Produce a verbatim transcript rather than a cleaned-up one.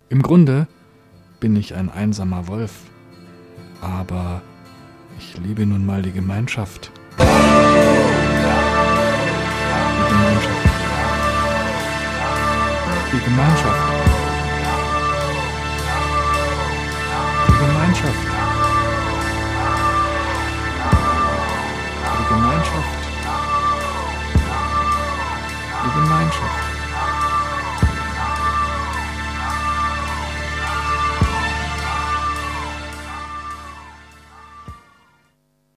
Im Grunde bin ich ein einsamer Wolf, aber ich liebe nun mal die Gemeinschaft. Die Gemeinschaft. Die Gemeinschaft. Die Gemeinschaft. Die Gemeinschaft. Die Gemeinschaft.